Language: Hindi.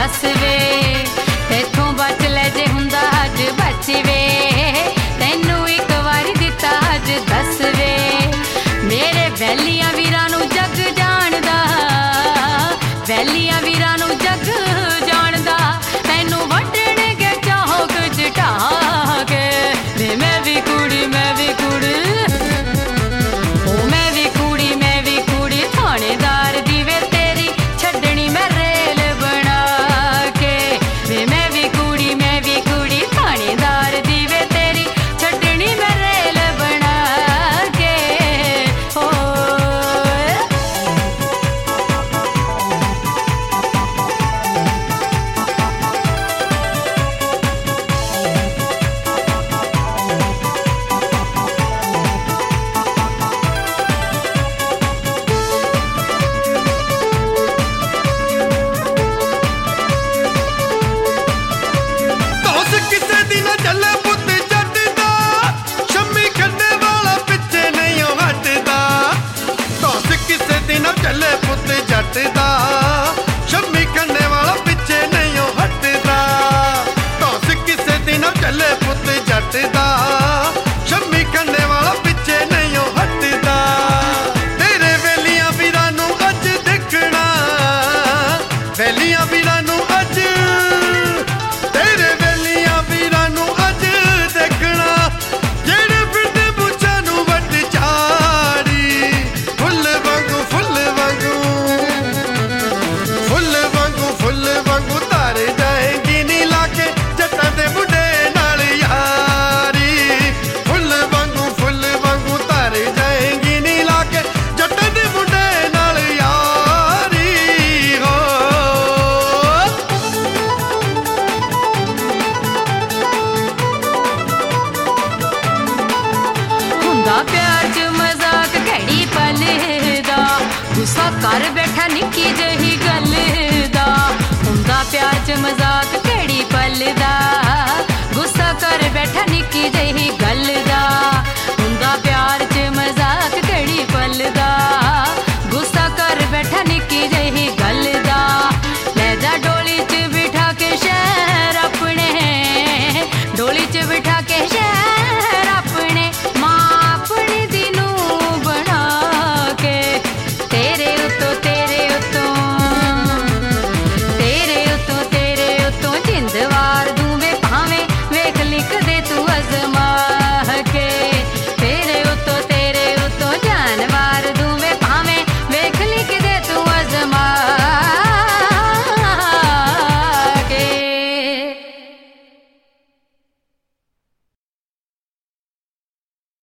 दस वे तेथों बच ले जे हुंदा अज बच वे तैनू एक वारी दिता अज दस वे मेरे वैलियां वीरां नू जग जानदा वैलियां वीरां नू जग जानदा तैनू वड्डण के चाहो कुछ ढाह के वे मैं भी कुड़ी ओ मैं भी कुड़ी थानेदार दी वे तेरी छड्डनी मैं रेल बना के वे मैं भी कुड़ी थानेदार दी वे तेरी छड्डनी मैं रेल बना के हो शम्मी खन्ने वाला पिछे नहीं हटदा दस किसे दिन चले पुत जट दा शम्मी खन्ने वाला पिछे नहीं हटदा तेरे वेलियां वीरां नू अज देखना वेलियां वीरां नू अज तेरे वेलियां वीरां नू अज देखना जेड़े फिरदे बुझां नू वट झाड़ी फुल वांगू तारे जाएगी नी लाके जट्टां दे बुढ़े नाल यारी फुल वांगू तारे जाएगी नी लाके जट्टां दे बुढ़े नाल यारी हो हुंदा प्यार च मजाक घड़ी पल दा गुस्सा कर बैठा निक्की जही गल दा हुंदा प्यार च मजाक घड़ी पल दा गुस्सा कर बैठा निक्की जही गल दा हुंदा प्यार च मजाक घड़ी पल दा गुस्सा कर बैठा निक्की जही गल